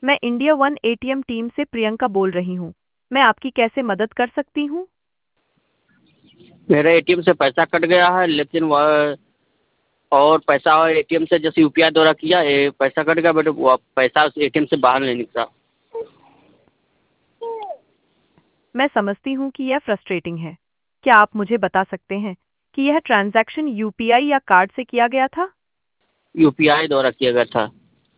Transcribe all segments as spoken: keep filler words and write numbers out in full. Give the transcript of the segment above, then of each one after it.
मैं India one ATM team से प्रियंका बोल रही हूँ। मैं आपकी कैसे मदद कर सकती हूँ? मेरा एटीएम से पैसा कट गया है, लेकिन वह और पैसा एटीएम से जैसे यूपीआई द्वारा किया है, पैसा कट गया, बट वो पैसा उस एटीएम से बाहर नहीं निकला। मैं समझती हूँ कि यह फ्रस्ट्रेटिंग है। क्या आप मुझे बता सकते हैं कि यह ट्रांजैक्शन यूपीआई या कार्ड से किया गया था? यूपीआई द्वारा किया गया था।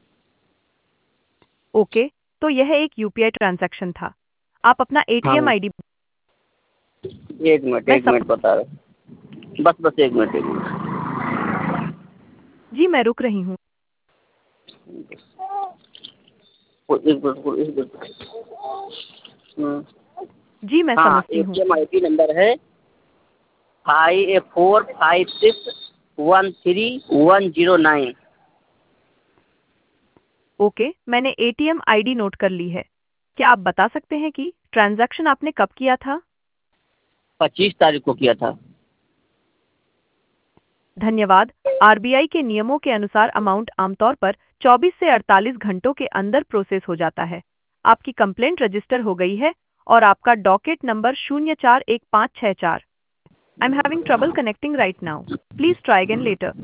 ओके, तो यह एक यूपीआई ट्रांजैक्शन था। आप अपना हाँ, एटीएम आईडी। एक मिनट मैं एक सम... मिनट बता रहे, बस बस एक मिनट एक मिनट। जी, मैं रुक रही हूँ। वो एक मिनट वो एक मिनट। हम्म, जी, मैं हाँ, समझती हूँ। एटीएम आईडी नंबर है five four five six one three one zero nine. Okay, मैंने एटीएम आईडी नोट कर ली है। क्या आप बता सकते हैं कि ट्रांजैक्शन आपने कब किया था? पच्चीस तारीख को किया था। धन्यवाद। आरबीआई के नियमों के अनुसार अमाउंट आमतौर पर चौबीस से अड़तालीस घंटों के अंदर प्रोसेस हो जाता है। आपकी कंप्लेंट रजिस्टर हो गई है और आपका डॉकेट नंबर शून्य चार एक पाँच छः चार। I am having trouble connecting right now. Please try again later.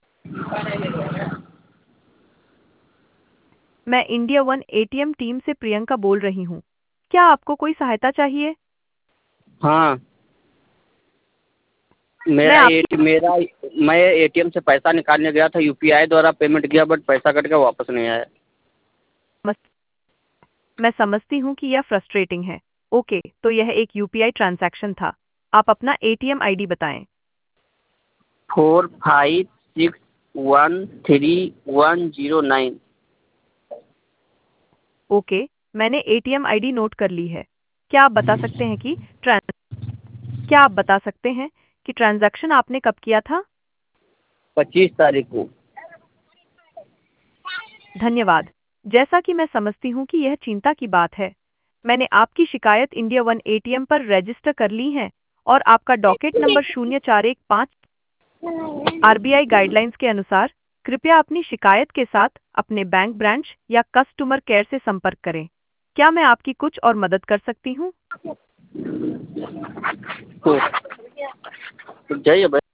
मैं इंडिया वन एटीएम टीम से प्रियंका बोल रही हूँ। क्या आपको कोई सहायता चाहिए? हाँ, मैं मेरा आपकी एट मेरा मैं एटीएम से पैसा निकालने गया था, यूपीआई द्वारा पेमेंट किया, बट पैसा कट गया, वापस नहीं आया। मैं समझती हूँ कि यह फ्रस्ट्रेटिंग है। ओके, तो यह एक यूपीआई ट्रांजैक्शन था। आप अपना एटीएम आईडी बताएं। Four five six one three one zero nine. Okay, मैंने एटीएम आईडी नोट कर ली है। क्या आप बता सकते हैं कि ट्रांस क्या आप बता सकते हैं कि ट्रांजैक्शन आपने कब किया था? पच्चीस तारीख को। धन्यवाद। जैसा कि मैं समझती हूँ कि यह चिंता की बात है। मैंने आपकी शिकायत इंडिया वन एटीएम पर रजिस्टर कर ली है और आपका डॉकेट नंबर शून्य चार एक पाँच। आरबीआई गाइडलाइंस के अनुसार कृपया अपनी शिकायत के साथ अपने बैंक ब्रांच या कस्टमर केयर से संपर्क करें। क्या मैं आपकी कुछ और मदद कर सकती हूँ? तो तो जाइए भाई।